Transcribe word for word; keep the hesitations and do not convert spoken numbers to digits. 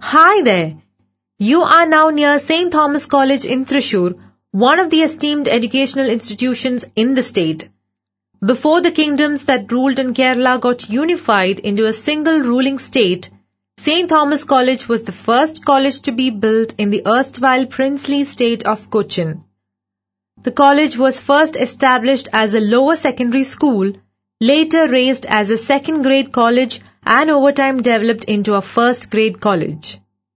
Hi there! You are now near Saint Thomas College in Thrissur, one of the esteemed educational institutions in the state. Before the kingdoms that ruled in Kerala got unified into a single ruling state, Saint Thomas College was the first college to be built in the erstwhile princely state of Cochin. The college was first established as a lower secondary school, later raised as a second grade college and over time developed into a first grade college.